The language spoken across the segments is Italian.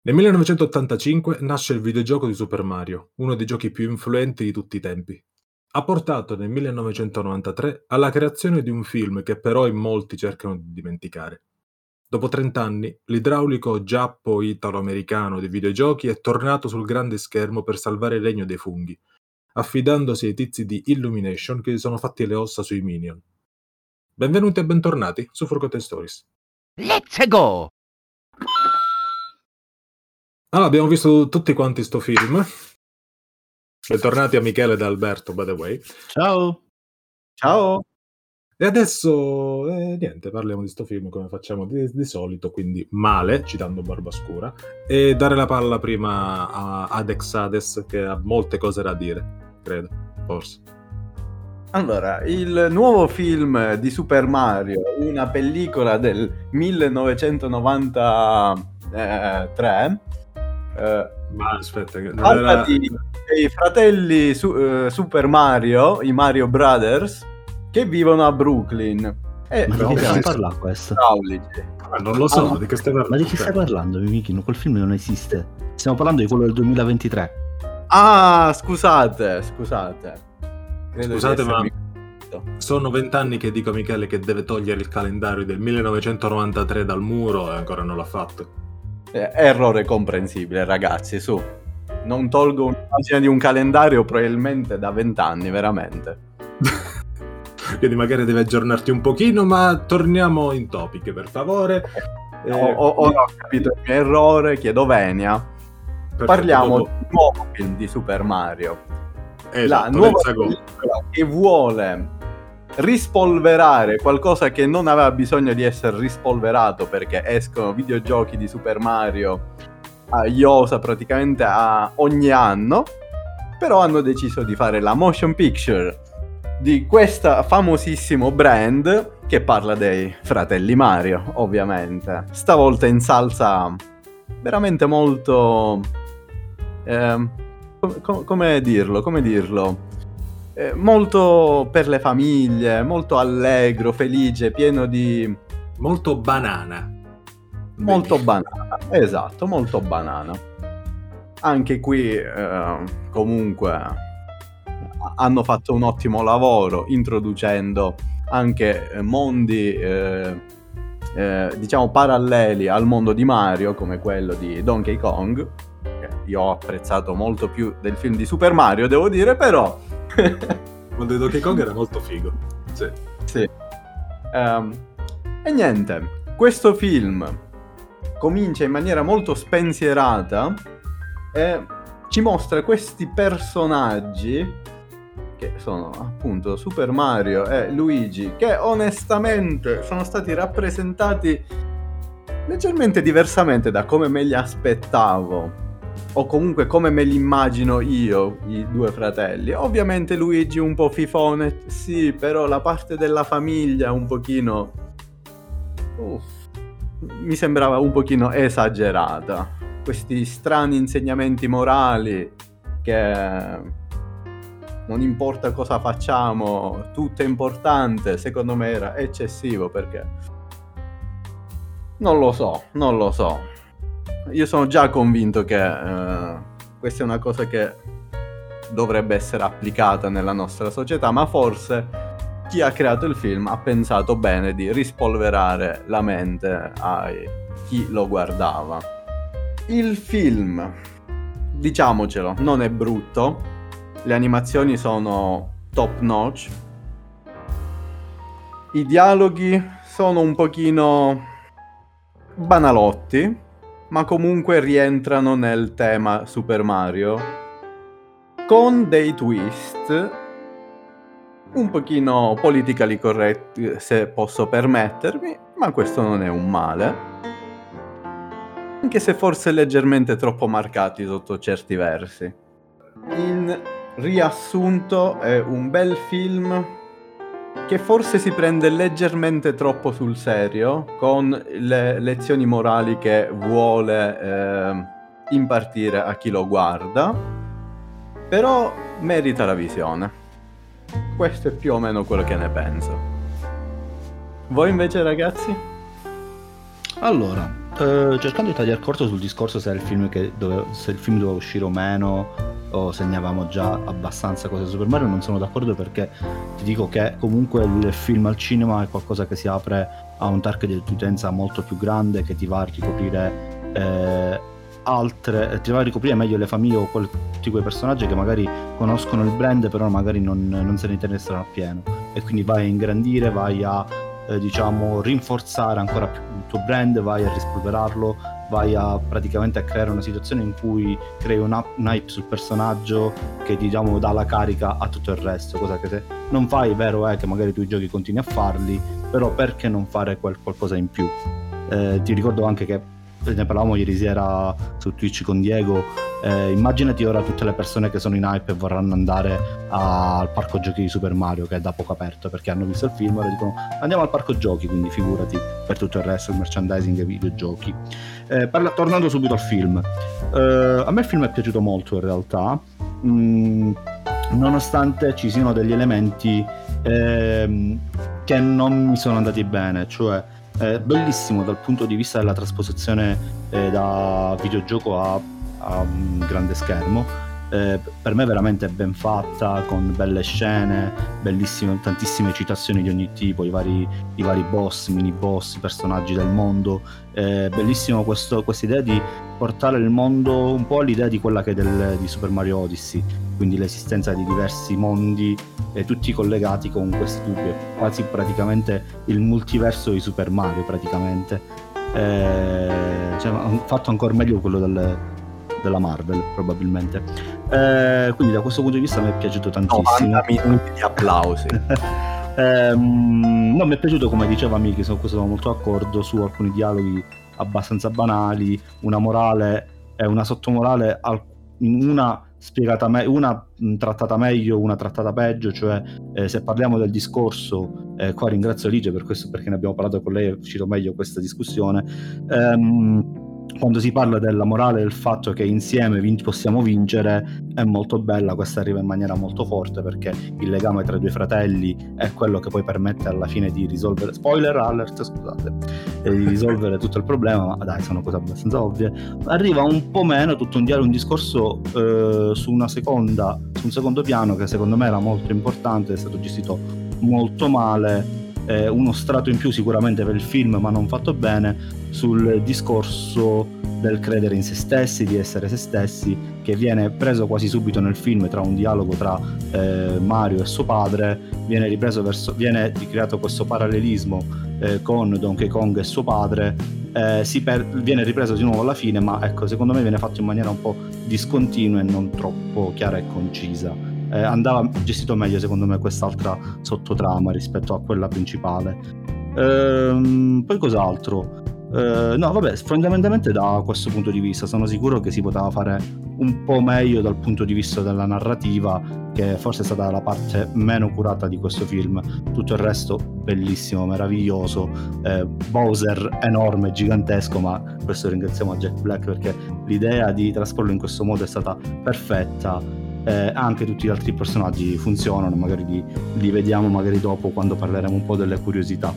Nel 1985 nasce il videogioco di Super Mario, uno dei giochi più influenti di tutti i tempi. Ha portato nel 1993 alla creazione di un film che però in molti cercano di dimenticare. Dopo 30 anni, l'idraulico giappo-italo-americano dei videogiochi è tornato sul grande schermo per salvare il regno dei funghi, affidandosi ai tizi di Illumination che si sono fatti le ossa sui Minion. Benvenuti e bentornati su Forgotten Stories. Let's go! Allora, abbiamo visto tutti quanti sto film. Bentornati a Michele e Alberto, by the way. Ciao. Ciao. E adesso, niente, parliamo di sto film come facciamo di solito, quindi male, citando Barbascura, e dare la palla prima ad Exades, che ha molte cose da dire, credo, forse. Allora, il nuovo film di Super Mario, una pellicola del 1993, Ma aspetta, che parla dei fratelli Super Mario, i Mario Brothers, che vivono a Brooklyn. Ma di che stai parlando questo? Non lo so, di che stai parlando? Ma di che stai parlando, Mimichino? Quel film non esiste. Stiamo parlando di quello del 2023. Ah, scusate. Scusate, ma sono 20 anni che dico a Michele che deve togliere il calendario del 1993 dal muro e ancora non l'ha fatto. Errore comprensibile, ragazzi, su. Non tolgo un'immagine di un calendario probabilmente da 20 anni, veramente. Quindi magari devi aggiornarti un pochino, ma torniamo in topic, per favore. Ho capito il mio errore, chiedo venia. Perfetto, parliamo dopo. del nuovo film di Super Mario. Esatto, La nuova pellicola che vuole rispolverare qualcosa che non aveva bisogno di essere rispolverato, perché escono videogiochi di Super Mario a iosa praticamente ogni anno, però hanno deciso di fare la motion picture di questo famosissimo brand che parla dei fratelli Mario, ovviamente. Stavolta in salsa veramente molto... come dirlo? Molto per le famiglie, molto allegro, felice, pieno di... Molto banana. Molto banana, esatto, molto banana. Anche qui comunque hanno fatto un ottimo lavoro introducendo anche mondi diciamo paralleli al mondo di Mario, come quello di Donkey Kong, che io ho apprezzato molto più del film di Super Mario, devo dire, però Quando di Donkey Kong era molto figo. Sì. E niente, questo film comincia in maniera molto spensierata e ci mostra questi personaggi che sono appunto Super Mario e Luigi, che onestamente sono stati rappresentati leggermente diversamente da come me li aspettavo, o comunque come me li immagino io, i due fratelli. Ovviamente Luigi un po' fifone, sì, però la parte della famiglia un pochino mi sembrava un pochino esagerata. Questi strani insegnamenti morali che non importa cosa facciamo, tutto è importante, secondo me era eccessivo, perché non lo so. Io sono già convinto che questa è una cosa che dovrebbe essere applicata nella nostra società, ma forse chi ha creato il film ha pensato bene di rispolverare la mente a chi lo guardava. Il film, diciamocelo, non è brutto, le animazioni sono top notch, i dialoghi sono un pochino banalotti, ma comunque rientrano nel tema Super Mario, con dei twist un pochino politically correct, se posso permettermi, ma questo non è un male, anche se forse leggermente troppo marcati sotto certi versi. In riassunto è un bel film che forse si prende leggermente troppo sul serio con le lezioni morali che vuole impartire a chi lo guarda, però merita la visione. Questo è più o meno quello che ne penso. Voi invece, ragazzi? Allora, Cercando di tagliare corto sul discorso se il film doveva uscire o meno, o segnavamo già abbastanza cose su Super Mario, non sono d'accordo, perché ti dico che comunque il film al cinema è qualcosa che si apre a un target di utenza molto più grande, che ti va a ricoprire ti va a ricoprire meglio le famiglie o tutti quei personaggi che magari conoscono il brand però magari non se ne interessano appieno, e quindi vai a ingrandire, vai a diciamo rinforzare ancora più il tuo brand, vai a rispolverarlo, vai a praticamente a creare una situazione in cui crei un hype sul personaggio che diciamo dà la carica a tutto il resto, cosa che se non fai, vero è che magari tu i giochi continui a farli, però perché non fare qualcosa in più? Ti ricordo anche che ne parlavamo ieri sera su Twitch con Diego, immaginati ora tutte le persone che sono in hype e vorranno andare al parco giochi di Super Mario, che è da poco aperto, perché hanno visto il film e ora dicono andiamo al parco giochi, quindi figurati per tutto il resto, il merchandising e i videogiochi. Tornando subito al film, a me il film è piaciuto molto in realtà, nonostante ci siano degli elementi che non mi sono andati bene, cioè bellissimo dal punto di vista della trasposizione da videogioco a un grande schermo, per me veramente ben fatta, con belle scene, bellissime, tantissime citazioni di ogni tipo, i vari boss, mini boss, personaggi del mondo, bellissimo questa idea di portare il mondo un po' all'idea di quella che è di Super Mario Odyssey, quindi l'esistenza di diversi mondi tutti collegati con questi tubi, quasi praticamente il multiverso di Super Mario praticamente, hanno fatto ancora meglio quello della Marvel probabilmente, quindi da questo punto di vista mi è piaciuto tantissimo. 90 minuti di applausi. No, mi è piaciuto, come diceva Miki, su questo sono molto d'accordo, su alcuni dialoghi abbastanza banali, una morale e una sottomorale, una spiegata una trattata meglio, una trattata peggio, cioè se parliamo del discorso, qua ringrazio Ligia per questo, perché ne abbiamo parlato con lei, è uscito meglio questa discussione, quando si parla della morale, del fatto che insieme possiamo vincere, è molto bella, questa arriva in maniera molto forte, perché il legame tra i due fratelli è quello che poi permette alla fine di risolvere, spoiler alert, scusate, di risolvere tutto il problema, ma dai, sono cose abbastanza ovvie. Arriva un po' meno tutto un discorso su un secondo piano, che secondo me era molto importante, è stato gestito molto male, uno strato in più sicuramente per il film, ma non fatto bene, sul discorso del credere in se stessi, di essere se stessi, che viene preso quasi subito nel film tra un dialogo tra Mario e suo padre, viene ricreato questo parallelismo con Donkey Kong e suo padre, viene ripreso di nuovo alla fine, ma ecco, secondo me viene fatto in maniera un po' discontinua e non troppo chiara e concisa. Andava gestito meglio secondo me quest'altra sottotrama rispetto a quella principale. Poi cos'altro? No, vabbè, fondamentalmente da questo punto di vista sono sicuro che si poteva fare un po' meglio dal punto di vista della narrativa, che forse è stata la parte meno curata di questo film. Tutto il resto bellissimo, meraviglioso, Bowser enorme, gigantesco, ma questo ringraziamo a Jack Black, perché l'idea di trasporlo in questo modo è stata perfetta. Anche tutti gli altri personaggi funzionano, magari li vediamo magari dopo, quando parleremo un po' delle curiosità.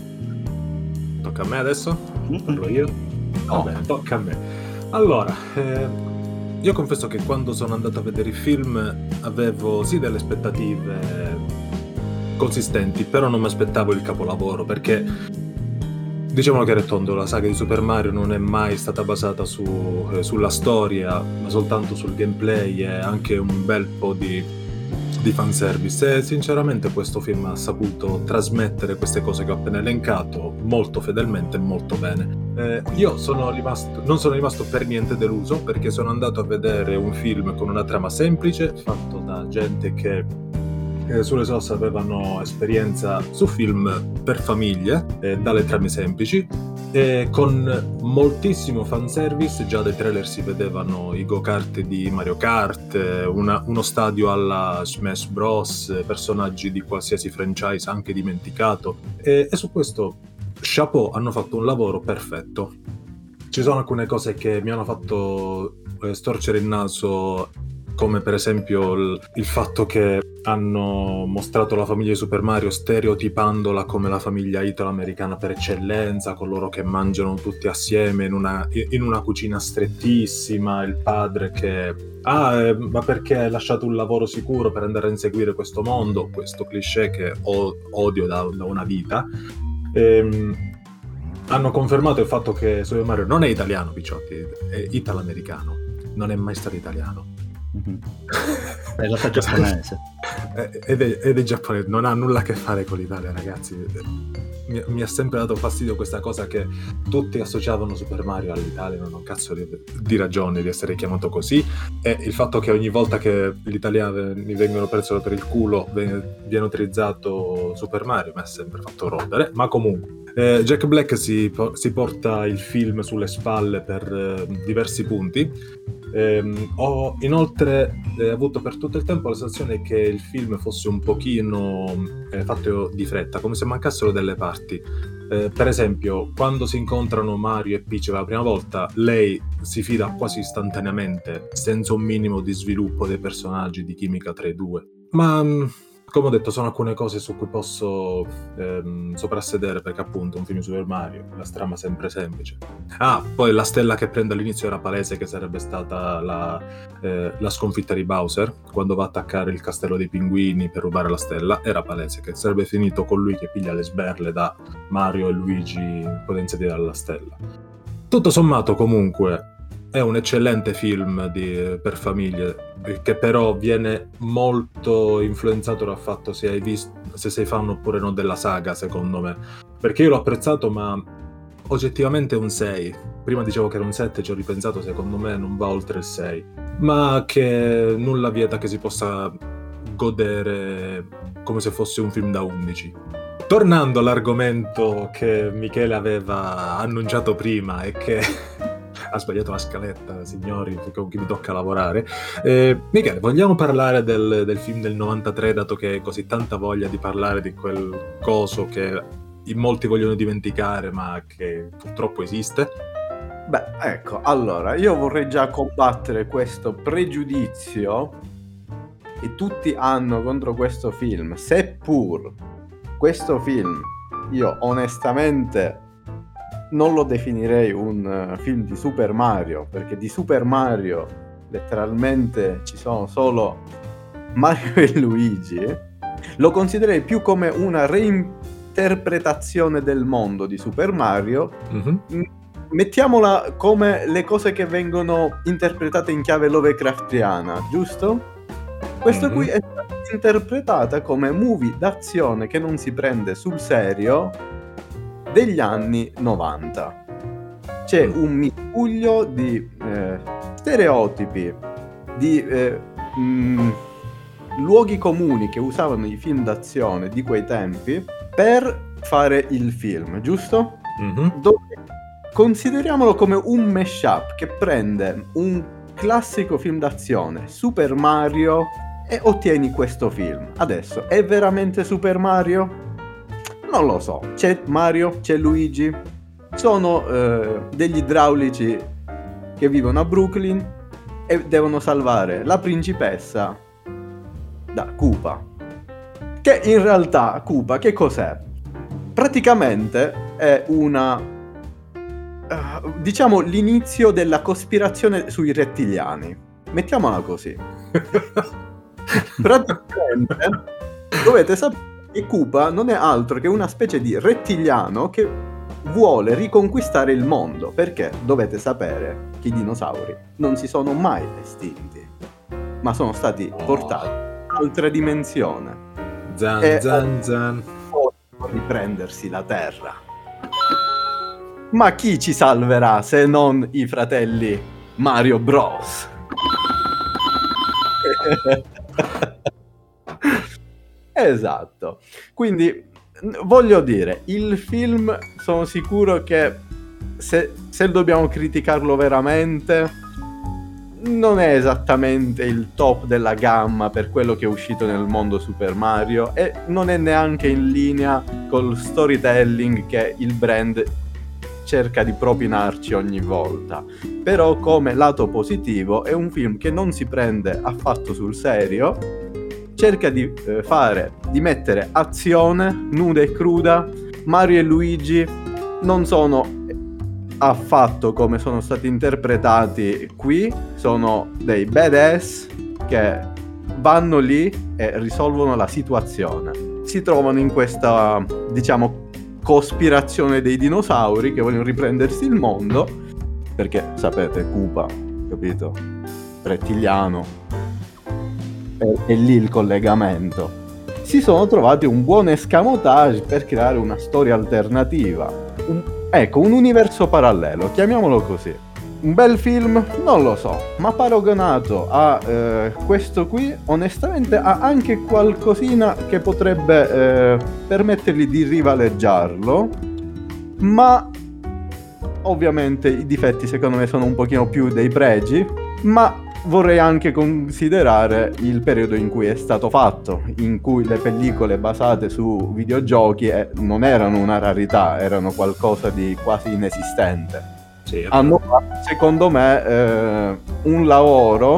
Tocca a me adesso? Parlo io? Va bene, tocca a me. Allora, io confesso che quando sono andato a vedere il film avevo sì delle aspettative consistenti, però non mi aspettavo il capolavoro, perché diciamolo chiaro e tondo, la saga di Super Mario non è mai stata basata sulla storia, ma soltanto sul gameplay e anche un bel po' di fanservice, e sinceramente questo film ha saputo trasmettere queste cose che ho appena elencato molto fedelmente e molto bene. Io non sono rimasto per niente deluso, perché sono andato a vedere un film con una trama semplice, fatto da gente che sulle SOS avevano esperienza su film per famiglie, dalle trame semplici, con moltissimo fanservice. Già dai trailer si vedevano i go-kart di Mario Kart, uno stadio alla Smash Bros, personaggi di qualsiasi franchise anche dimenticato, e su questo chapeau, hanno fatto un lavoro perfetto. Ci sono alcune cose che mi hanno fatto storcere il naso come per esempio il fatto che hanno mostrato la famiglia di Super Mario stereotipandola come la famiglia italo-americana per eccellenza, coloro che mangiano tutti assieme in una cucina strettissima, il padre che ma perché hai lasciato un lavoro sicuro per andare a inseguire questo mondo, questo cliché che odio da una vita. Hanno confermato il fatto che Super Mario non è italiano, picciotti, è italo-americano, non è mai stato italiano. È in realtà giapponese. Ed è giapponese, non ha nulla a che fare con l'Italia, ragazzi. Mi ha sempre dato fastidio questa cosa che tutti associavano Super Mario all'Italia, non ho un cazzo di ragione di essere chiamato così, e il fatto che ogni volta che gli italiani vengono presi per il culo viene utilizzato Super Mario mi ha sempre fatto rodere, ma comunque Jack Black si porta il film sulle spalle per diversi punti. Ho inoltre avuto per tutto il tempo la sensazione che il film fosse un pochino fatto di fretta, come se mancassero delle parti. Per esempio, quando si incontrano Mario e Peach per la prima volta, lei si fida quasi istantaneamente, senza un minimo di sviluppo dei personaggi, di chimica tra i due. Ma come ho detto, sono alcune cose su cui posso soprassedere, perché appunto un film di Super Mario, la trama sempre semplice. Poi la stella che prende all'inizio era palese che sarebbe stata la sconfitta di Bowser, quando va a attaccare il castello dei pinguini per rubare la stella, era palese che sarebbe finito con lui che piglia le sberle da Mario e Luigi potenziati dalla stella. Tutto sommato comunque è un eccellente film per famiglie, che però viene molto influenzato dal fatto se sei fan oppure no della saga, secondo me. Perché io l'ho apprezzato, ma oggettivamente è un 6. Prima dicevo che era un 7, ci ho ripensato, secondo me non va oltre il 6. Ma che nulla vieta che si possa godere come se fosse un film da 11. Tornando all'argomento che Michele aveva annunciato prima e che... ha sbagliato la scaletta, signori, con chi mi tocca lavorare. Michele, vogliamo parlare del film del 93, dato che hai così tanta voglia di parlare di quel coso che in molti vogliono dimenticare, ma che purtroppo esiste? Beh, ecco, allora, io vorrei già combattere questo pregiudizio che tutti hanno contro questo film, seppur questo film, io onestamente... non lo definirei un film di Super Mario, perché di Super Mario letteralmente ci sono solo Mario e Luigi. Lo considererei più come una reinterpretazione del mondo di Super Mario. Mm-hmm. Mettiamola come le cose che vengono interpretate in chiave Lovecraftiana, giusto? Questo qui è stata interpretata come movie d'azione che non si prende sul serio degli anni 90. C'è un miscuglio di stereotipi, di luoghi comuni che usavano i film d'azione di quei tempi per fare il film, giusto? Mm-hmm. Dove consideriamolo come un mashup che prende un classico film d'azione, Super Mario, e ottieni questo film. Adesso, è veramente Super Mario? Non lo so, c'è Mario, c'è Luigi, sono degli idraulici che vivono a Brooklyn e devono salvare la principessa da Koopa. Che in realtà Koopa che cos'è? Praticamente è una... diciamo l'inizio della cospirazione sui rettiliani. Mettiamola così. Praticamente dovete sapere e Koopa non è altro che una specie di rettiliano che vuole riconquistare il mondo, perché dovete sapere che i dinosauri non si sono mai estinti, ma sono stati portati in un'altra dimensione. Zan. Possono riprendersi la terra. Ma chi ci salverà se non i fratelli Mario Bros? Esatto. Quindi voglio dire, il film sono sicuro che se dobbiamo criticarlo veramente non è esattamente il top della gamma per quello che è uscito nel mondo Super Mario e non è neanche in linea col storytelling che il brand cerca di propinarci ogni volta. Però come lato positivo è un film che non si prende affatto sul serio, cerca di mettere azione nuda e cruda. Mario e Luigi non sono affatto come sono stati interpretati qui, sono dei badass che vanno lì e risolvono la situazione. Si trovano in questa, diciamo, cospirazione dei dinosauri che vogliono riprendersi il mondo, perché sapete, Koopa, capito? Rettiliano, è lì il collegamento. Si sono trovati un buon escamotage per creare una storia alternativa, un universo parallelo, chiamiamolo così. Un bel film? Non lo so, ma paragonato a questo qui, onestamente ha anche qualcosina che potrebbe permettergli di rivaleggiarlo, ma ovviamente i difetti secondo me sono un pochino più dei pregi, ma vorrei anche considerare il periodo in cui è stato fatto, in cui le pellicole basate su videogiochi non erano una rarità, erano qualcosa di quasi inesistente. Sì, hanno fatto, secondo me, un lavoro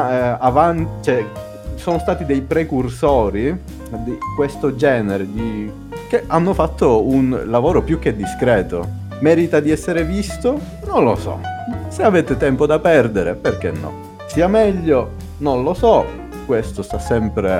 cioè, sono stati dei precursori di questo genere che hanno fatto un lavoro più che discreto. Merita di essere visto? Non lo so. Se avete tempo da perdere, perché no? Sia meglio? Non lo so. Questo sta sempre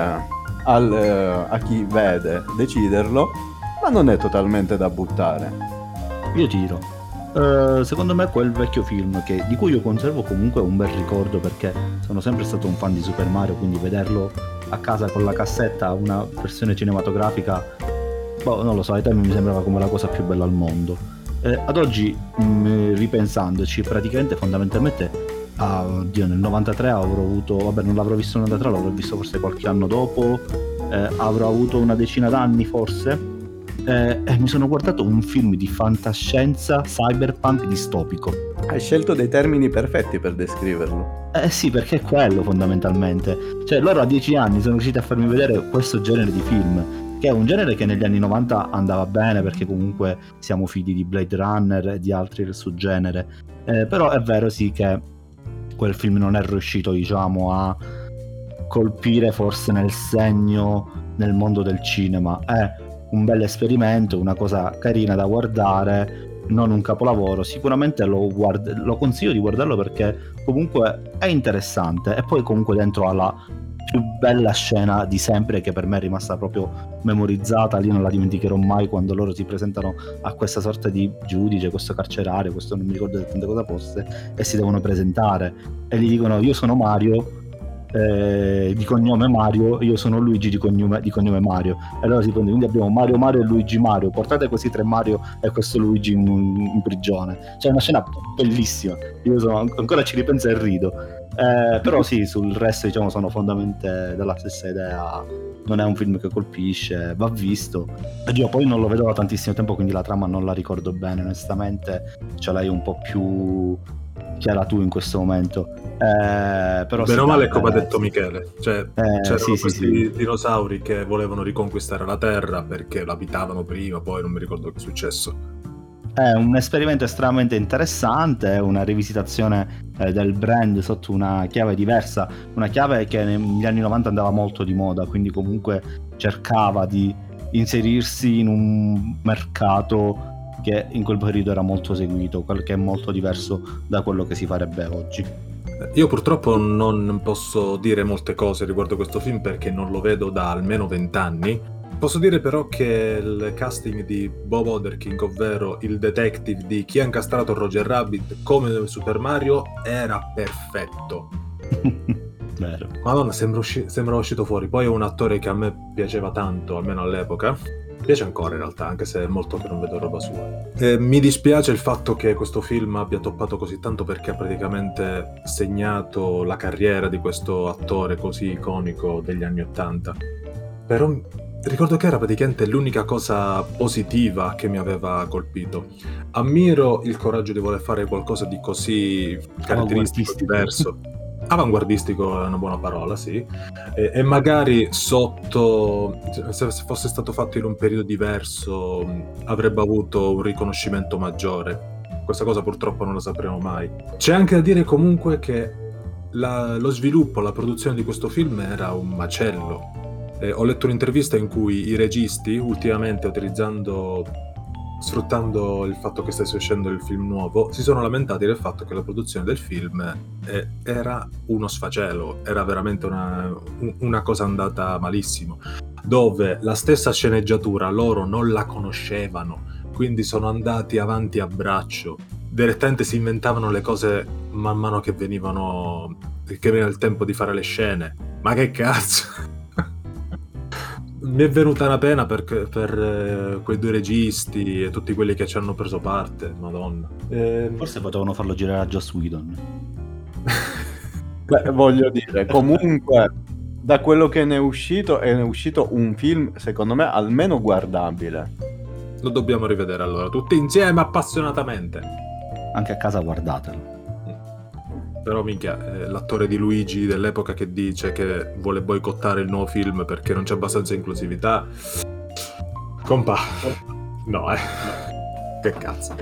a chi vede deciderlo, ma non è totalmente da buttare. Io tiro. Secondo me quel vecchio film di cui io conservo comunque un bel ricordo, perché sono sempre stato un fan di Super Mario, quindi vederlo a casa con la cassetta, una versione cinematografica, non lo so, ai tempi mi sembrava come la cosa più bella al mondo. Ad oggi, ripensandoci, praticamente fondamentalmente nel 93 avrò avuto, non l'avrò visto nel 93, l'avrò visto forse qualche anno dopo, avrò avuto una decina d'anni forse. Mi sono guardato un film di fantascienza cyberpunk distopico. Hai scelto dei termini perfetti per descriverlo. Sì, perché è quello fondamentalmente. Cioè, loro a 10 anni sono riusciti a farmi vedere questo genere di film, che è un genere che negli anni 90 andava bene, perché comunque siamo figli di Blade Runner e di altri del suo genere. Però è vero sì che quel film non è riuscito, diciamo, a colpire forse nel segno nel mondo del cinema. È un bel esperimento, una cosa carina da guardare, non un capolavoro. Sicuramente lo consiglio di guardarlo, perché comunque è interessante, e poi comunque dentro alla più bella scena di sempre, che per me è rimasta proprio memorizzata, lì non la dimenticherò mai, quando loro si presentano a questa sorta di giudice, questo carcerario, questo non mi ricordo esattamente cosa fosse, e si devono presentare e gli dicono: io sono Mario, di cognome Mario, io sono Luigi di cognome Mario, e allora si prende, quindi abbiamo Mario e Luigi Mario, portate questi 3 Mario e questo Luigi in prigione. Cioè, è una scena bellissima, io ancora ci ripenso e rido. Però sì, sul resto, diciamo, sono fondamentalmente della stessa idea. Non è un film che colpisce, va visto. Ed io poi non lo vedo da tantissimo tempo, quindi la trama non la ricordo bene, onestamente. Ce l'hai un po' più chiara tu in questo momento. Però bene o male, come ha detto Michele, cioè c'erano questi sì. dinosauri che volevano riconquistare la Terra perché l'abitavano prima, poi non mi ricordo che è successo. È un esperimento estremamente interessante, è una rivisitazione del brand sotto una chiave diversa, una chiave che negli anni 90 andava molto di moda, quindi comunque cercava di inserirsi in un mercato che in quel periodo era molto seguito, che è molto diverso da quello che si farebbe oggi. Io purtroppo non posso dire molte cose riguardo questo film, perché non lo vedo da almeno 20 anni. Posso dire però che il casting di Bob Odenkirk, ovvero il detective di chi ha incastrato Roger Rabbit come Super Mario, era perfetto. Vero. Madonna, sembra uscito fuori. Poi è un attore che a me piaceva tanto, almeno all'epoca. Piace ancora in realtà, anche se è molto che non vedo roba sua. Mi dispiace il fatto che questo film abbia toppato così tanto, perché ha praticamente segnato la carriera di questo attore così iconico degli anni '80. Però ricordo che era praticamente l'unica cosa positiva che mi aveva colpito. Ammiro il coraggio di voler fare qualcosa di così caratteristico, diverso. Avanguardistico è una buona parola, sì. E magari sotto, se fosse stato fatto in un periodo diverso, avrebbe avuto un riconoscimento maggiore. questa cosa purtroppo non la sapremo mai. C'è anche da dire comunque che lo sviluppo, la produzione di questo film era un macello. Ho letto un'intervista in cui i registi, ultimamente sfruttando il fatto che stesse uscendo il film nuovo, si sono lamentati del fatto che la produzione del film era uno sfacelo, era veramente una cosa andata malissimo, dove la stessa sceneggiatura loro non la conoscevano, quindi sono andati avanti a braccio, direttamente si inventavano le cose man mano che veniva il tempo di fare le scene. Ma che cazzo! Mi è venuta una pena per quei due registi e tutti quelli che ci hanno preso parte, madonna. Forse potevano farlo girare a Joss Whedon. Beh, voglio dire, comunque, da quello che ne è uscito un film, secondo me, almeno guardabile. Lo dobbiamo rivedere allora, tutti insieme, appassionatamente. Anche a casa guardatelo. Però minchia, l'attore di Luigi dell'epoca che dice che vuole boicottare il nuovo film perché non c'è abbastanza inclusività. Compa. No, che cazzo.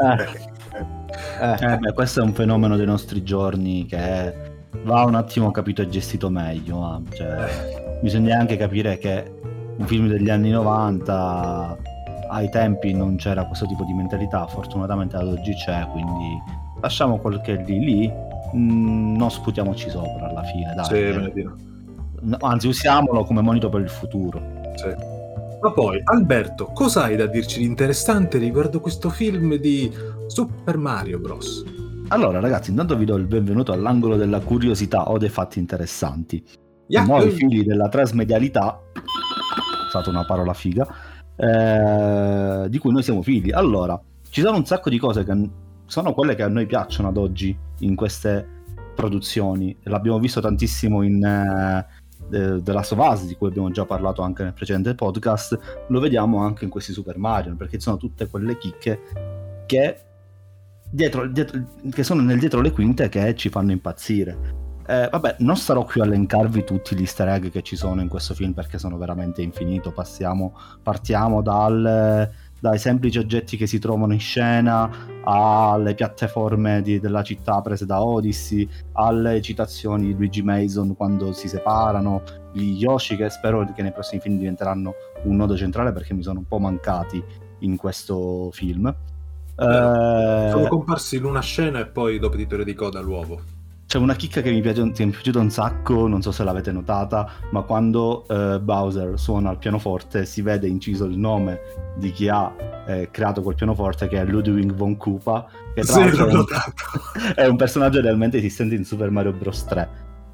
Beh, questo è un fenomeno dei nostri giorni che va un attimo capito e gestito meglio. Cioè, bisogna anche capire che un film degli anni 90 ai tempi non c'era questo tipo di mentalità, fortunatamente ad oggi c'è, quindi lasciamo quel che è lì. Non sputiamoci sopra alla fine, dai. Sì, anzi, usiamolo come monito per il futuro. Sì. Ma poi, Alberto, cosa hai da dirci di interessante riguardo questo film di Super Mario Bros? Allora, ragazzi, intanto vi do il benvenuto all'angolo della curiosità o dei fatti interessanti. Noi figli della trasmedialità, usate una parola figa, di cui noi siamo figli. Allora, ci sono un sacco di cose che sono quelle che a noi piacciono ad oggi in queste produzioni. L'abbiamo visto tantissimo in The Last of Us, di cui abbiamo già parlato anche nel precedente podcast. Lo vediamo anche in questi Super Mario, perché sono tutte quelle chicche che che sono nel dietro le quinte che ci fanno impazzire. Vabbè, non starò qui a elencarvi tutti gli easter egg che ci sono in questo film, perché sono veramente infinito. Partiamo dai semplici oggetti che si trovano in scena, alle piattaforme della città prese da Odyssey, alle citazioni di Luigi Mason quando si separano, gli Yoshi, che spero che nei prossimi film diventeranno un nodo centrale, perché mi sono un po' mancati in questo film. Sono comparsi in una scena e poi dopo titoli di coda l'uovo. C'è una chicca che mi è piaciuta un sacco, non so se l'avete notata, ma quando Bowser suona il pianoforte si vede inciso il nome di chi ha creato quel pianoforte, che è Ludwig von Koopa, che tra l'altro è un personaggio realmente esistente in Super Mario Bros. 3.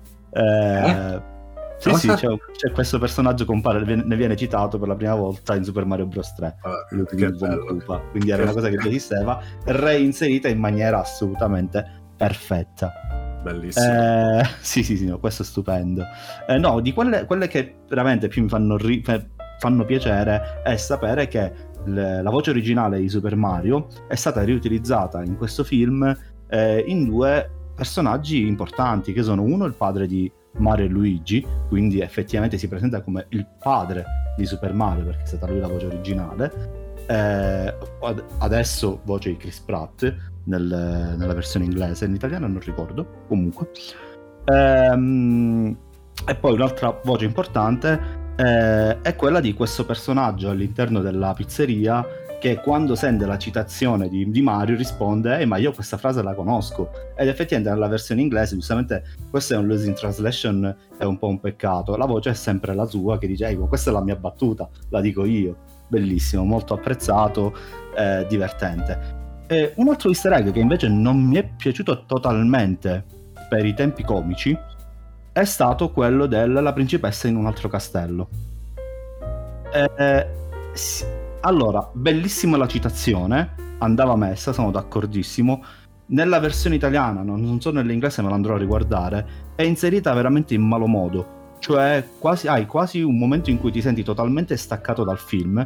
Sì, c'è questo personaggio, ne viene citato per la prima volta in Super Mario Bros. 3, Ludwig von Koopa, quindi era una cosa che già esisteva, reinserita in maniera assolutamente perfetta. Bellissimo. Sì, no, questo è stupendo. No, di quelle che veramente più mi fanno piacere è sapere che la voce originale di Super Mario è stata riutilizzata in questo film in due personaggi importanti, che sono uno il padre di Mario e Luigi, quindi effettivamente si presenta come il padre di Super Mario perché è stata lui la voce originale. Adesso voce di Chris Pratt nella versione inglese, in italiano non ricordo, comunque. E poi un'altra voce importante è quella di questo personaggio all'interno della pizzeria, che quando sente la citazione di Mario risponde: ma io questa frase la conosco. Ed effettivamente nella versione inglese, giustamente, questo è un losing translation, è un po' un peccato, la voce è sempre la sua, che dice questa è la mia battuta, la dico io. Bellissimo, molto apprezzato, divertente. E un altro easter egg che invece non mi è piaciuto totalmente per i tempi comici è stato quello della principessa in un altro castello. Allora, bellissima la citazione, andava messa, sono d'accordissimo. Nella versione italiana, non so nell'inglese, me l'andrò a riguardare, è inserita veramente in malo modo. Cioè hai quasi un momento in cui ti senti totalmente staccato dal film,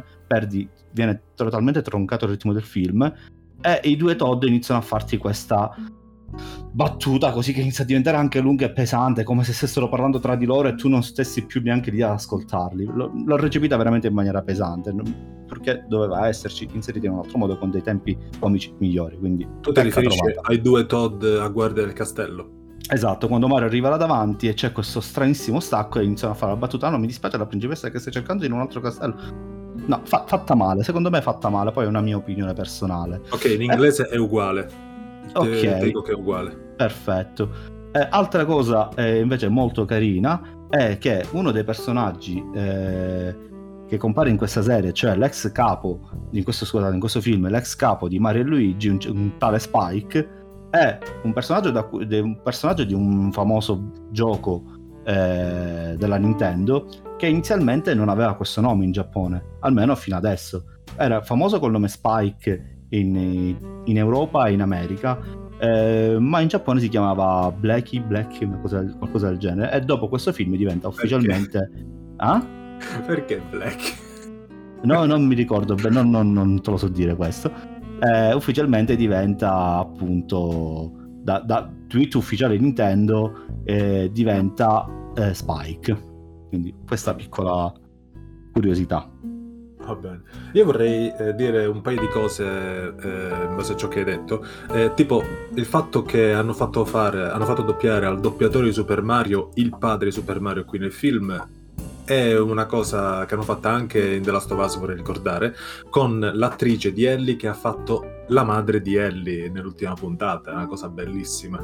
viene totalmente troncato il ritmo del film, e i due Todd iniziano a farti questa battuta così che inizia a diventare anche lunga e pesante, come se stessero parlando tra di loro e tu non stessi più neanche lì ad ascoltarli. L'ho recepita veramente in maniera pesante, perché doveva esserci inserita in un altro modo con dei tempi comici migliori. Quindi tu ti riferisci ai due Todd a guardia del castello? Esatto, quando Mario arriva là davanti e c'è questo stranissimo stacco e iniziano a fare la battuta: no, mi dispiace, la principessa che stai cercando in un altro castello. No, fatta male, secondo me è fatta male, poi è una mia opinione personale. Ok, in inglese è uguale. Ok, dico che è uguale. Perfetto. Altra cosa invece molto carina è che uno dei personaggi che compare in questa serie, cioè l'ex capo in questo film, l'ex capo di Mario e Luigi, un tale Spike, è un personaggio di un famoso gioco della Nintendo, che inizialmente non aveva questo nome in Giappone, almeno fino adesso. Era famoso col nome Spike in Europa e in America, ma in Giappone si chiamava Blacky, qualcosa del genere, e dopo questo film diventa ufficialmente... Perché Black? No, non mi ricordo, non te lo so dire questo. Ufficialmente diventa appunto da tweet ufficiale Nintendo, diventa Spike. Quindi questa piccola curiosità. Va bene. Io vorrei dire un paio di cose in base a ciò che hai detto, tipo il fatto che hanno fatto doppiare al doppiatore di Super Mario il padre di Super Mario qui nel film. È una cosa che hanno fatto anche in The Last of Us, vorrei ricordare, con l'attrice di Ellie che ha fatto la madre di Ellie nell'ultima puntata. È una cosa bellissima.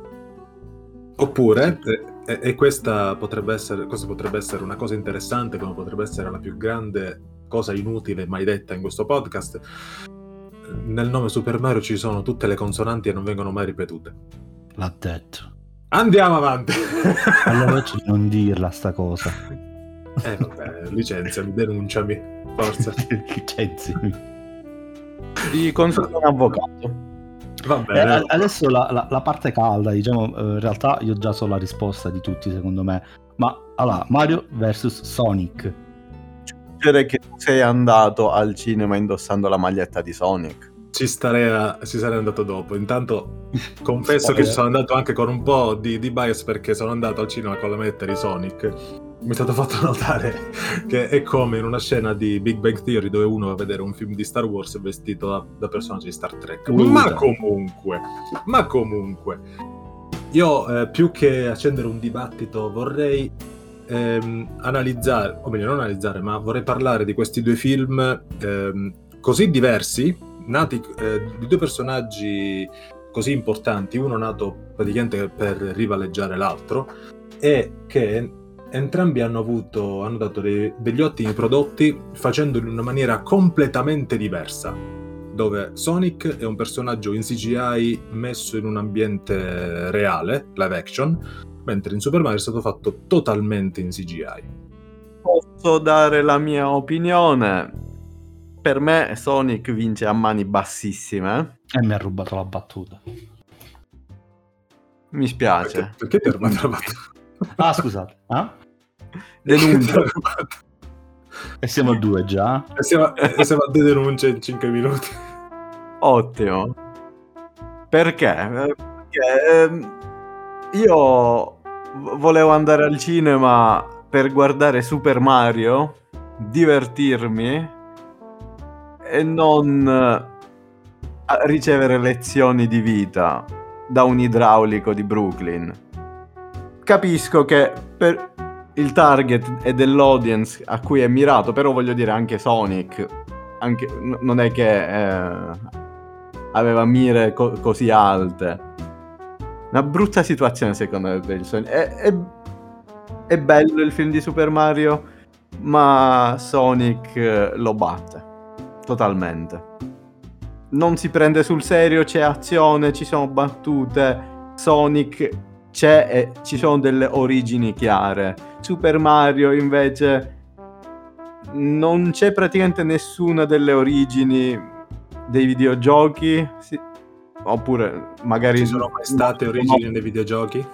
Oppure, e questa potrebbe essere una cosa interessante, come potrebbe essere la più grande cosa inutile mai detta in questo podcast, nel nome Super Mario ci sono tutte le consonanti e non vengono mai ripetute. L'ha detto. Andiamo avanti. Allora invece di non dirla sta cosa. Vabbè, licenziami, denunciami, forza. Licenziami. Ti consulto un avvocato. Va bene. Adesso la parte calda, diciamo, in realtà io già so la risposta di tutti, secondo me. Ma allora, Mario vs Sonic. Dire che tu sei andato al cinema indossando la maglietta di Sonic. Ci sarei andato dopo. Intanto confesso che ci sono andato anche con un po' di bias, perché sono andato al cinema con la maglietta di Sonic. Mi è stato fatto notare che è come in una scena di Big Bang Theory dove uno va a vedere un film di Star Wars vestito da personaggio di Star Trek. Ma comunque io più che accendere un dibattito vorrei analizzare, o meglio non analizzare, ma vorrei parlare di questi due film così diversi, nati di due personaggi così importanti, uno nato praticamente per rivaleggiare l'altro, e che entrambi hanno dato degli ottimi prodotti facendoli in una maniera completamente diversa, dove Sonic è un personaggio in CGI messo in un ambiente reale, live action, mentre in Super Mario è stato fatto totalmente in CGI. Posso dare la mia opinione? Per me Sonic vince a mani bassissime. E mi ha rubato la battuta. Mi spiace. Perché ti ha rubato la battuta? Scusate. Denuncia. E siamo a 2 già. E siamo a 2 denunce in 5 minuti. Ottimo. Perché? Perché io volevo andare al cinema per guardare Super Mario, divertirmi e non ricevere lezioni di vita da un idraulico di Brooklyn. Capisco che per il target è dell'audience a cui è mirato, però voglio dire anche Sonic non è che aveva mire così alte. Una brutta situazione secondo me per il Sonic. È bello il film di Super Mario, ma Sonic lo batte totalmente. Non si prende sul serio, c'è azione, ci sono battute, Sonic c'è e ci sono delle origini chiare. Super Mario invece non c'è praticamente nessuna delle origini dei videogiochi, sì. Oppure magari ci sono mai state origini nei videogiochi?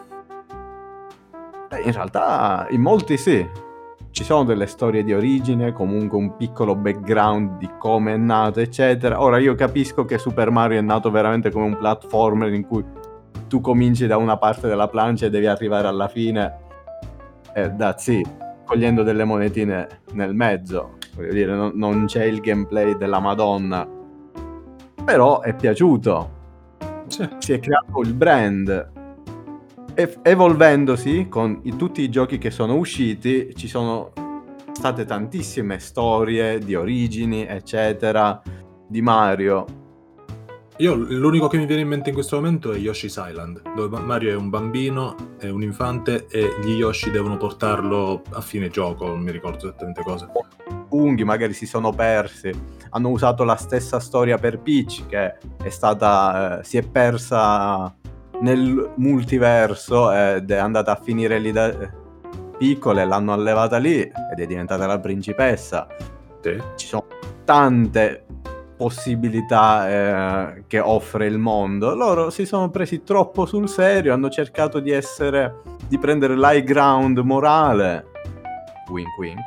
In realtà in molti sì, ci sono delle storie di origine, comunque un piccolo background di come è nato eccetera. Ora io capisco che Super Mario è nato veramente come un platformer in cui tu cominci da una parte della plancia e devi arrivare alla fine cogliendo delle monetine nel mezzo. Voglio dire, non c'è il gameplay della Madonna, però è piaciuto. Sì. Si è creato il brand. Evolvendosi con tutti i giochi che sono usciti, ci sono state tantissime storie di origini, eccetera, di Mario. Io l'unico che mi viene in mente in questo momento è Yoshi's Island, dove Mario è un bambino, è un infante e gli Yoshi devono portarlo a fine gioco, non mi ricordo esattamente cosa. Funghi magari si sono persi, hanno usato la stessa storia per Peach, che è stata si è persa nel multiverso ed è andata a finire lì da piccola e l'hanno allevata lì ed è diventata la principessa. Sì. Ci sono tante possibilità che offre il mondo. Loro si sono presi troppo sul serio, hanno cercato di prendere l'high ground morale, wink wink.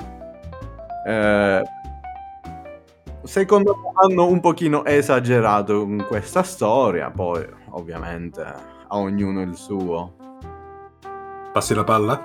Secondo me hanno un pochino esagerato con questa storia, poi ovviamente a ognuno il suo. Passi la palla?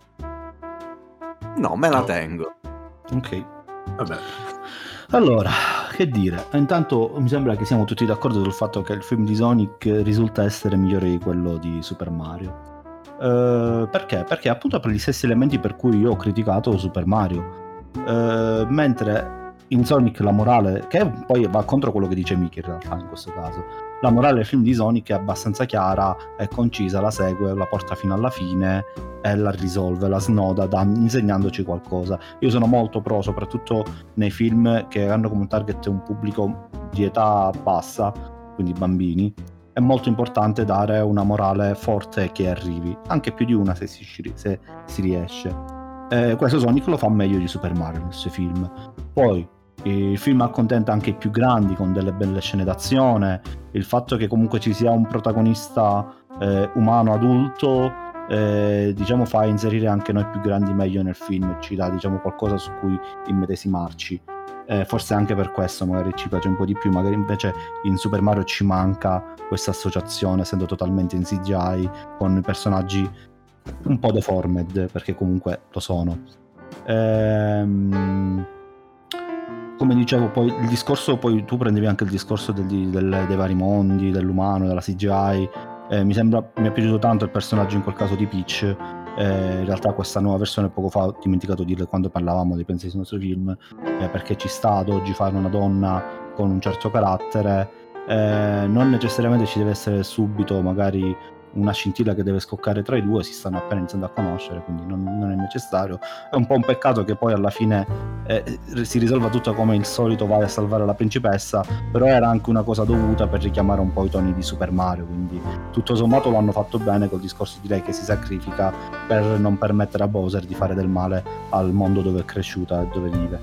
No, me la tengo. Ok. Vabbè. Allora, che dire? Intanto mi sembra che siamo tutti d'accordo sul fatto che il film di Sonic risulta essere migliore di quello di Super Mario. Perché? Perché appunto per gli stessi elementi per cui io ho criticato Super Mario. Mentre in Sonic la morale, che poi va contro quello che dice Mickey in realtà in questo caso, la morale del film di Sonic è abbastanza chiara, è concisa, la segue, la porta fino alla fine e la risolve, la snoda, insegnandoci qualcosa. Io sono molto pro, soprattutto nei film che hanno come target un pubblico di età bassa, quindi bambini. È molto importante dare una morale forte che arrivi, anche più di una se si riesce. Questo Sonic lo fa meglio di Super Mario nel suo film. Poi il film accontenta anche i più grandi con delle belle scene d'azione, il fatto che comunque ci sia un protagonista umano adulto diciamo fa inserire anche noi più grandi meglio nel film e ci dà diciamo qualcosa su cui immedesimarci. Forse anche per questo magari ci piace un po' di più, magari invece in Super Mario ci manca questa associazione, essendo totalmente in CGI con i personaggi un po' deformed, perché comunque lo sono. Come dicevo, poi il discorso, poi tu prendevi anche il discorso dei vari mondi, dell'umano, della CGI. Mi è piaciuto tanto il personaggio in quel caso di Peach. In realtà questa nuova versione, poco fa ho dimenticato di dirle quando parlavamo dei pensieri sul nostro film, perché ci sta ad oggi fare una donna con un certo carattere. Non necessariamente ci deve essere subito magari una scintilla che deve scoccare tra i due, si stanno appena iniziando a conoscere, quindi non è necessario. È un po' un peccato che poi alla fine si risolva tutto come il solito, vai a salvare la principessa, però era anche una cosa dovuta per richiamare un po' i toni di Super Mario, quindi tutto sommato lo hanno fatto bene col discorso di lei che si sacrifica per non permettere a Bowser di fare del male al mondo dove è cresciuta e dove vive.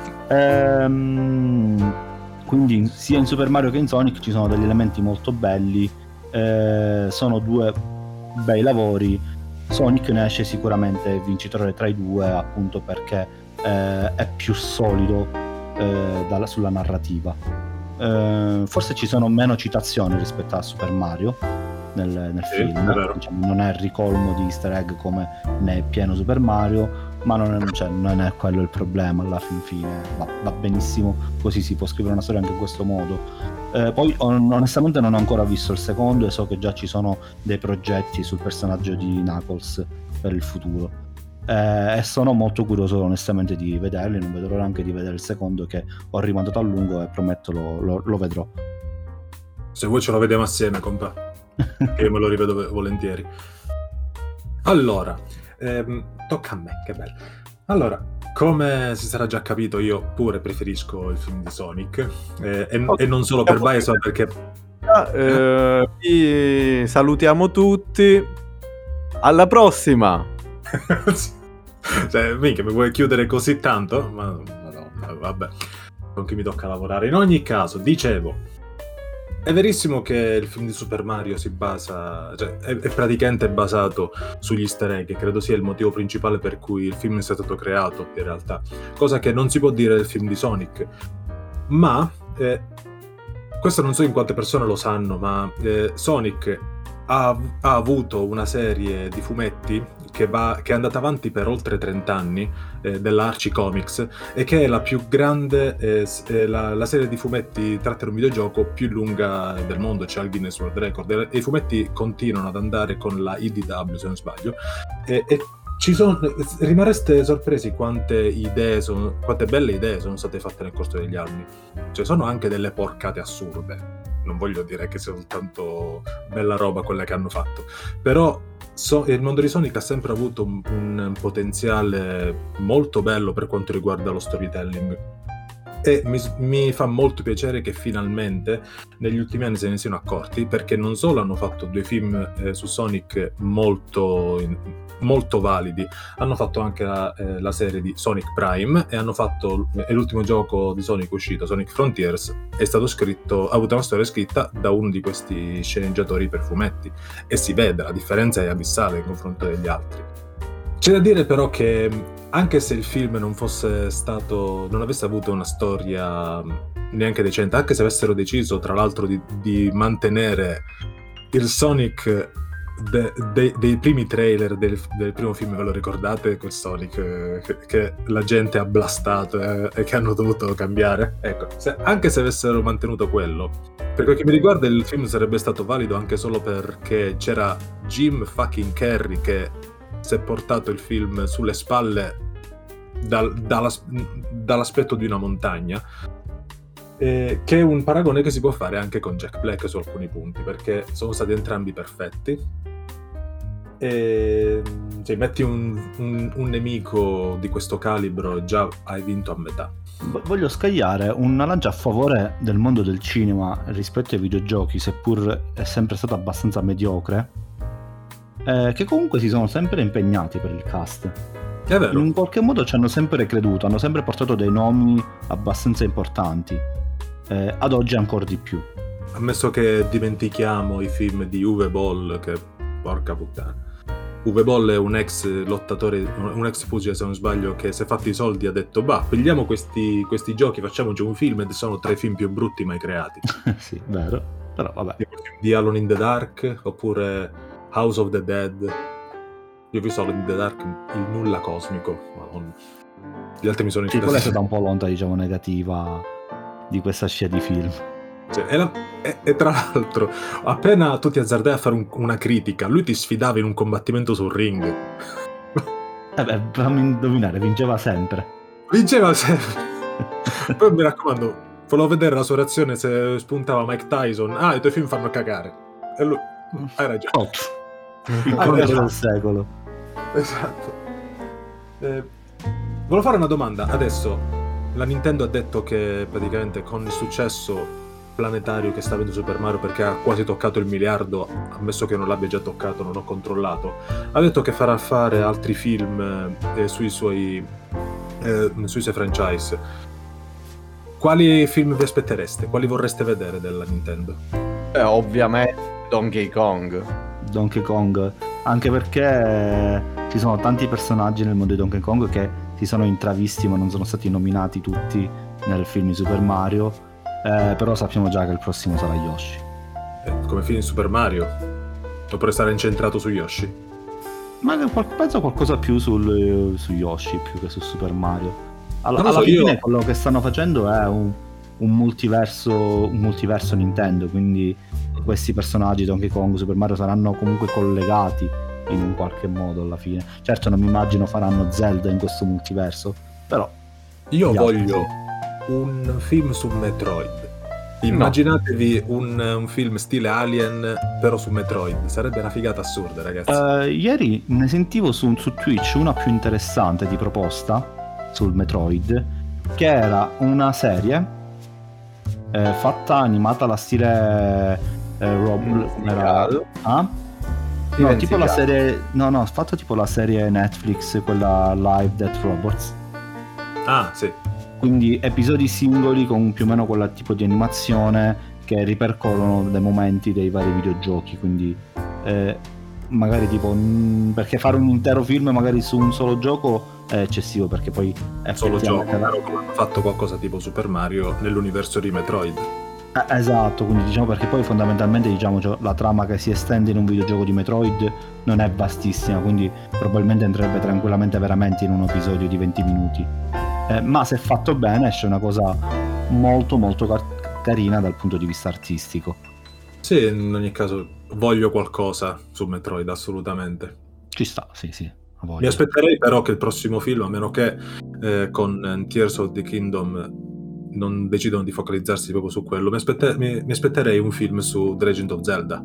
Quindi sia in Super Mario che in Sonic ci sono degli elementi molto belli. Sono due bei lavori. Sonic ne esce sicuramente vincitore tra i due, appunto perché è più solido sulla narrativa. Forse ci sono meno citazioni rispetto a Super Mario nel film, diciamo, non è ricolmo di easter egg come ne è pieno Super Mario, ma non è quello il problema. Alla fine va benissimo così, si può scrivere una storia anche in questo modo. Poi onestamente non ho ancora visto il secondo e so che già ci sono dei progetti sul personaggio di Knuckles per il futuro, e sono molto curioso onestamente di vederli. Non vedo l'ora anche di vedere il secondo, che ho rimandato a lungo e prometto lo vedrò. Se vuoi ce lo vediamo assieme, compa, che io me lo rivedo volentieri. Allora, tocca a me, che bello. Allora, come si sarà già capito, io pure preferisco il film di Sonic, e non solo per bias, ma perché vi salutiamo tutti, alla prossima. Cioè, minchia, mi vuoi chiudere così tanto? Ma no, vabbè, con chi mi tocca lavorare. In ogni caso, dicevo, è verissimo che il film di Super Mario si basa, cioè è praticamente basato sugli easter egg, credo sia il motivo principale per cui il film è stato creato, in realtà, cosa che non si può dire del film di Sonic. Ma questo non so in quante persone lo sanno, ma Sonic ha avuto una serie di fumetti che è andata avanti per oltre 30 anni, della Archie Comics, e che è la più grande, la serie di fumetti tratta da un videogioco più lunga del mondo, c'è il Guinness World Record, e i fumetti continuano ad andare con la IDW, se non sbaglio, e rimarreste sorpresi quante belle idee sono state fatte nel corso degli anni. Cioè, sono anche delle porcate assurde. Non voglio dire che sia soltanto bella roba quella che hanno fatto, però il mondo di Sonic ha sempre avuto un potenziale molto bello per quanto riguarda lo storytelling, e mi fa molto piacere che finalmente negli ultimi anni se ne siano accorti, perché non solo hanno fatto 2 film su Sonic molto validi, hanno fatto anche la serie di Sonic Prime, e hanno fatto l'ultimo gioco di Sonic uscito, Sonic Frontiers, ha avuto una storia scritta da uno di questi sceneggiatori per fumetti, e si vede, la differenza è abissale in confronto degli altri. C'è da dire però che anche se il film non avesse avuto una storia neanche decente, anche se avessero deciso tra l'altro di mantenere il Sonic dei primi trailer del primo film, ve lo ricordate? Quel Sonic che la gente ha blastato e che hanno dovuto cambiare? Ecco, anche se avessero mantenuto quello, per quel che mi riguarda il film sarebbe stato valido anche solo perché c'era Jim fucking Carrey che si è portato il film sulle spalle dall'aspetto di una montagna, che è un paragone che si può fare anche con Jack Black su alcuni punti, perché sono stati entrambi perfetti, e se metti un nemico di questo calibro già hai vinto a metà. Voglio scagliare una lancia a favore del mondo del cinema rispetto ai videogiochi, seppur è sempre stato abbastanza mediocre, che comunque si sono sempre impegnati per il cast. È vero. In un qualche modo ci hanno sempre creduto, hanno sempre portato dei nomi abbastanza importanti, ad oggi ancora di più. Ammesso che dimentichiamo i film di Uwe Boll, che porca puttana. Uwe Boll è un ex lottatore, un ex pugile se non sbaglio, che si è fatti i soldi e ha detto pigliamo questi giochi, facciamoci un film, ed sono tra i film più brutti mai creati. Sì, vero, però vabbè. Di Alone in the Dark, oppure House of the Dead. Io ho visto Alone in the Dark, il nulla cosmico, madonna. Gli altri mi sono Sì, quella è stata un po' l'onda, diciamo, negativa di questa scia di film. Cioè, e tra l'altro, appena tu ti azzardai a fare una critica, lui ti sfidava in un combattimento sul ring. Fammi indovinare, vinceva sempre. Poi mi raccomando, volevo vedere la sua reazione se spuntava Mike Tyson. I tuoi film fanno cagare. E lui, hai ragione. Il contro del secolo. Esatto. Volevo fare una domanda. Adesso la Nintendo ha detto che praticamente con il successo planetario che sta avendo Super Mario, perché ha quasi toccato il miliardo, ammesso che non l'abbia già toccato, non ho controllato, ha detto che farà fare altri film sui suoi franchise. Quali film vi aspettereste? Quali vorreste vedere della Nintendo? Ovviamente Donkey Kong, anche perché ci sono tanti personaggi nel mondo di Donkey Kong che si sono intravisti ma non sono stati nominati tutti nel film di Super Mario. Però sappiamo già che il prossimo sarà Yoshi. Come film di Super Mario? Oppure sarà incentrato su Yoshi? Ma penso qualcosa più su Yoshi più che su Super Mario. Alla fine quello che stanno facendo è un multiverso Nintendo, quindi questi personaggi Donkey Kong, Super Mario saranno comunque collegati in un qualche modo alla fine. Certo non mi immagino faranno Zelda in questo multiverso, però io voglio un film su Metroid. Immaginatevi un film stile Alien però su Metroid, sarebbe una figata assurda, ragazzi. Ieri ne sentivo su Twitch una più interessante di proposta sul Metroid, che era una serie fatta animata alla stile tipo la serie fatta tipo la serie Netflix, quella Live Death Robots. Sì. Quindi episodi singoli con più o meno quel tipo di animazione che ripercorrono dei momenti dei vari videogiochi, quindi magari tipo perché fare un intero film magari su un solo gioco è eccessivo, perché poi è solo gioco, però come hanno fatto qualcosa tipo Super Mario nell'universo di Metroid. Esatto, quindi diciamo, perché poi fondamentalmente diciamo la trama che si estende in un videogioco di Metroid non è vastissima, quindi probabilmente entrerebbe tranquillamente veramente in un episodio di 20 minuti. Ma se fatto bene esce una cosa molto molto carina dal punto di vista artistico. Sì, in ogni caso voglio qualcosa su Metroid, assolutamente. Ci sta, sì, a voglia. Mi aspetterei però che il prossimo film, a meno che con Tears of the Kingdom non decidono di focalizzarsi proprio su quello, mi aspetterei un film su The Legend of Zelda.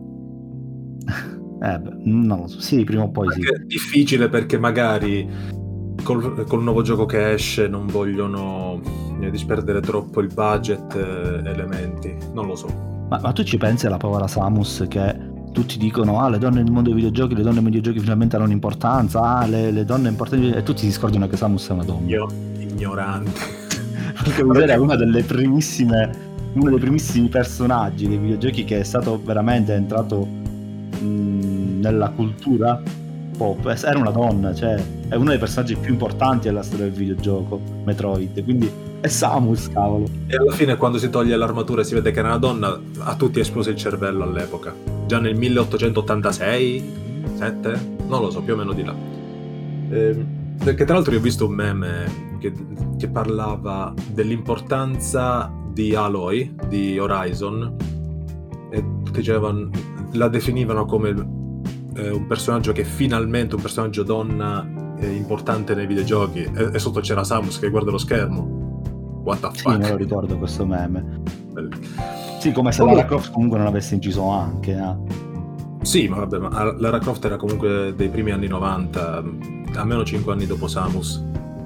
Non lo so. Sì, prima o poi Perché sì. è difficile, perché magari col nuovo gioco che esce non vogliono disperdere troppo il budget, elementi, non lo so. Ma tu ci pensi alla povera Samus, che tutti dicono le donne nel mondo dei videogiochi, le donne nei videogiochi finalmente hanno un'importanza, le donne importanti, e tutti si scordano che Samus è una donna. Io ignorante. Perché era uno dei primissimi personaggi dei videogiochi che è stato veramente entrato nella cultura pop. Era una donna, cioè è uno dei personaggi più importanti della storia del videogioco, Metroid, quindi è Samus, cavolo. E alla fine, quando si toglie l'armatura e si vede che era una donna, a tutti è esploso il cervello all'epoca. Già nel 1886, 7? Non lo so, più o meno di là. Perché tra l'altro io ho visto un meme che parlava dell'importanza di Aloy, di Horizon, e dicevano, la definivano come un personaggio che finalmente, un personaggio donna importante nei videogiochi, e sotto c'era Samus che guarda lo schermo. What the fuck? Sì, me lo ricordo questo meme. Bellissimo. Sì, come se Lara Croft comunque non avesse inciso anche. Sì, ma vabbè, ma Lara Croft era comunque dei primi anni 90, almeno 5 anni dopo Samus.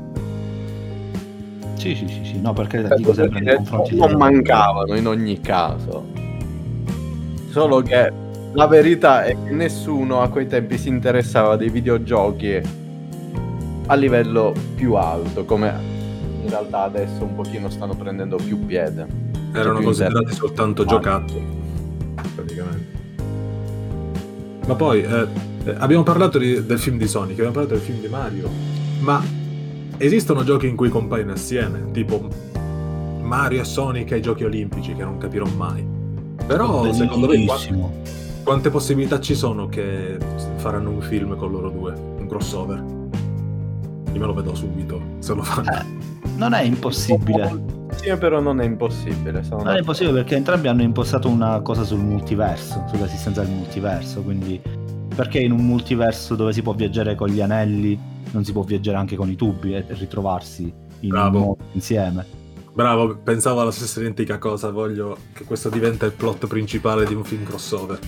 Sì, no, perché dico sempre nei confronti non mancavano in ogni caso. Solo che la verità è che nessuno a quei tempi si interessava dei videogiochi a livello più alto, come in realtà adesso un pochino stanno prendendo più piede. Erano più considerati soltanto giocattoli, praticamente. Ma poi abbiamo parlato del film di Sonic, abbiamo parlato del film di Mario, ma esistono giochi in cui compaiono assieme, tipo Mario e Sonic ai giochi olimpici, che non capirò mai. Però secondo me quante possibilità ci sono che faranno un film con loro due, un crossover? Io me lo vedo subito, se lo fanno. Non è impossibile. Sì, però non è impossibile. Non è impossibile, perché entrambi hanno impostato una cosa sul multiverso, sull'esistenza del multiverso, quindi perché in un multiverso dove si può viaggiare con gli anelli non si può viaggiare anche con i tubi e ritrovarsi in un modo insieme? Bravo, pensavo alla stessa identica cosa, voglio che questo diventa il plot principale di un film crossover.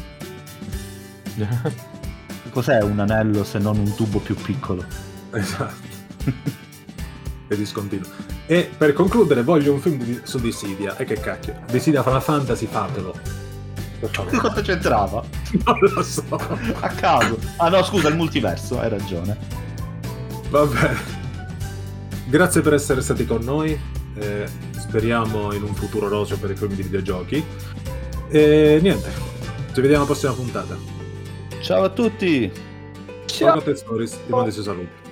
Cos'è un anello se non un tubo più piccolo? Esatto. E discontinuo. E per concludere voglio un film su Dissidia. E che cacchio, Dissidia Final Fantasy, fatelo. Che cosa c'entrava? Non lo so. A caso. Ah no, scusa, il multiverso, hai ragione. Va bene. Grazie per essere stati con noi. Speriamo in un futuro roseo per i film di videogiochi. E niente, ci vediamo alla prossima puntata. Ciao a tutti. Ciao. Stories, di Modesto Saluto.